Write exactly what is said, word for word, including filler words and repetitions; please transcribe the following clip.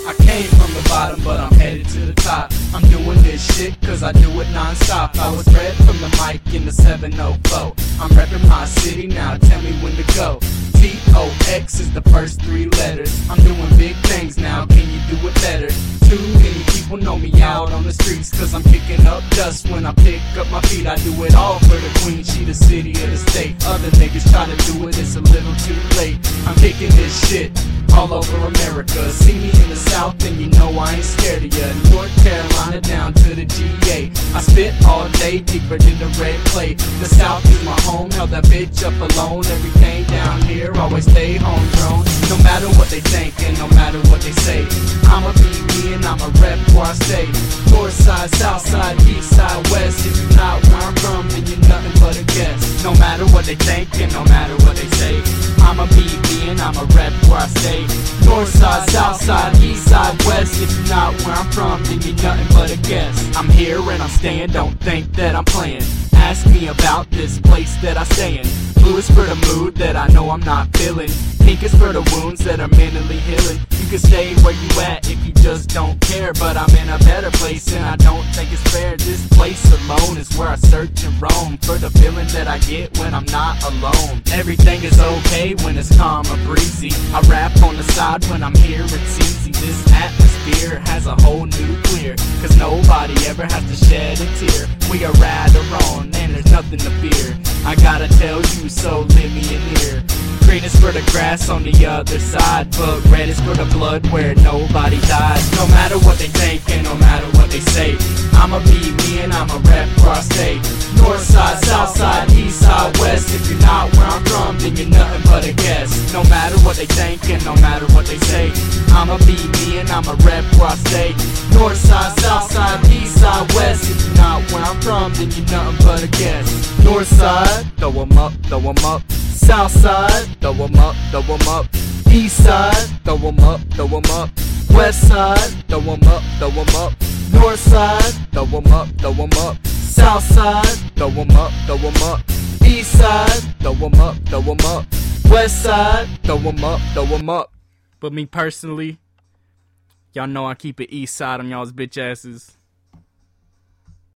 I came from the bottom, but I'm headed to the top. I'm doing this shit cause I do it non-stop. I was bred from the mic in the seven oh four. I'm repping my city now, tell me when to go. T O X is the first three letters. I'm doing big things now, can you do it better? Too many people know me out on the streets, cause I'm kicking up dust when I pick up my feet. I do it all for the queen, she the city of the state. Other niggas try to do it, it's a little too late. I'm kicking this shit all over America. See me in the South and you know I ain't scared of ya. North Carolina down to the G A. I spit all day, deeper than the red clay. The South is my home, held that bitch up alone. Everything down here always stay homegrown. No matter what they think and no matter what they say, I'ma be me and I'ma rep where I stay. North side, south side, east side, west. If you're not where I'm from, then you're nothing but a guess. No matter what they think and no matter what they say, I'ma be me and I'ma rep where I stay. North side, south side, east side, west. If you're not where I'm from, then you're nothing but a guess. I'm here and I'm staying, don't think that I'm playing. Ask me about this place that I stay in. Blue is for the mood that I know I'm not feeling. Pink is for the wounds that are mentally healing. You can stay where you at if you just don't care, but I'm in a better place and I don't think it's fair. This place alone is where I search and roam for the feeling that I get when I'm not alone. Everything is okay when it's calm or breezy. I rap on the side when I'm here, it's easy. This atmosphere has a whole new clear, cause nobody ever has to shed a tear. We are right or wrong and there's nothing to fear. I gotta tell you, so lend me an ear. Green is for the grass on the other side, but red is for the blood where nobody dies. No matter what they think and no matter what they say, I'ma be me and I'ma rep where I stay. North side, south side, east side, west. If you're not where I'm from, then you're nothing but a guess. No matter what they think and no matter what they say, I'ma be me and I'ma rep where I stay. North side, south side, east side, west. If you're not where I'm from, then you're nothing but a guess. North side, throw 'em up, throw 'em up. South side, throw 'em up, throw 'em up. East side, throw 'em up, throw 'em up. West side, throw 'em up, throw 'em up. North side, throw 'em up, throw 'em up. South side, throw 'em up, throw 'em up. East side, throw 'em up, throw 'em up. West side, throw 'em up, throw 'em up. But me personally, y'all know I keep it east side on y'all's bitch asses.